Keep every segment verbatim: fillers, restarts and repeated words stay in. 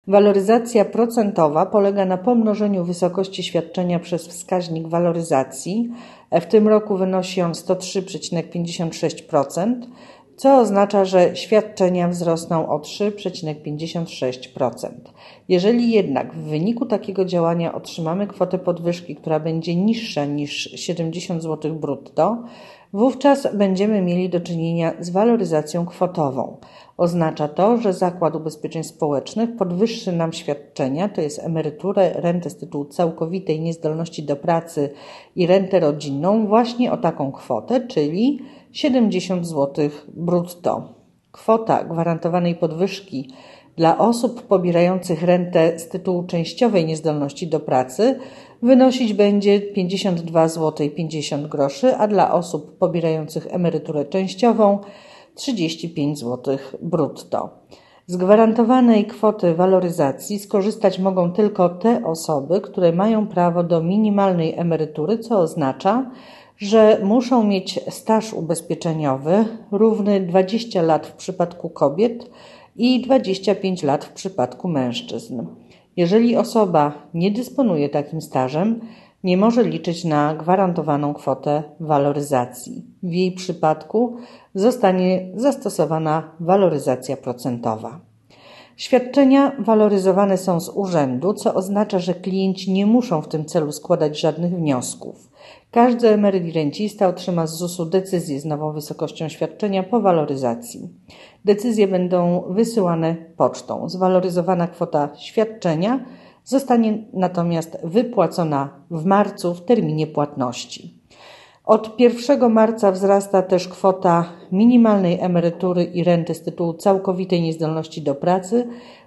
Waloryzacja procentowa polega na pomnożeniu wysokości świadczenia przez wskaźnik waloryzacji. W tym roku wynosi on sto trzy przecinek pięćdziesiąt sześć procent, co oznacza, że świadczenia wzrosną o trzy przecinek pięćdziesiąt sześć procent. Jeżeli jednak w wyniku takiego działania otrzymamy kwotę podwyżki, która będzie niższa niż siedemdziesiąt złotych brutto, wówczas będziemy mieli do czynienia z waloryzacją kwotową. Oznacza to, że Zakład Ubezpieczeń Społecznych podwyższy nam świadczenia, to jest emeryturę, rentę z tytułu całkowitej niezdolności do pracy i rentę rodzinną właśnie o taką kwotę, czyli siedemdziesiąt złotych brutto. Kwota gwarantowanej podwyżki dla osób pobierających rentę z tytułu częściowej niezdolności do pracy wynosić będzie pięćdziesiąt dwa złote pięćdziesiąt groszy, a dla osób pobierających emeryturę częściową trzydzieści pięć złotych brutto. Z gwarantowanej kwoty waloryzacji skorzystać mogą tylko te osoby, które mają prawo do minimalnej emerytury, co oznacza, że muszą mieć staż ubezpieczeniowy równy dwadzieścia lat w przypadku kobiet i dwadzieścia pięć lat w przypadku mężczyzn. Jeżeli osoba nie dysponuje takim stażem, nie może liczyć na gwarantowaną kwotę waloryzacji. W jej przypadku zostanie zastosowana waloryzacja procentowa. Świadczenia waloryzowane są z urzędu, co oznacza, że klienci nie muszą w tym celu składać żadnych wniosków. Każdy emeryt i rencista otrzyma z zusu decyzję z nową wysokością świadczenia po waloryzacji. Decyzje będą wysyłane pocztą. Zwaloryzowana kwota świadczenia zostanie natomiast wypłacona w marcu w terminie płatności. Od pierwszego marca wzrasta też kwota minimalnej emerytury i renty z tytułu całkowitej niezdolności do pracy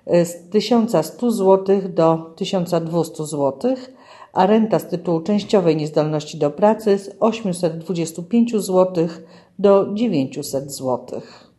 z tysiąc sto złotych do tysiąc dwieście złotych, a renta z tytułu częściowej niezdolności do pracy z osiemset dwadzieścia pięć złotych do dziewięćset złotych.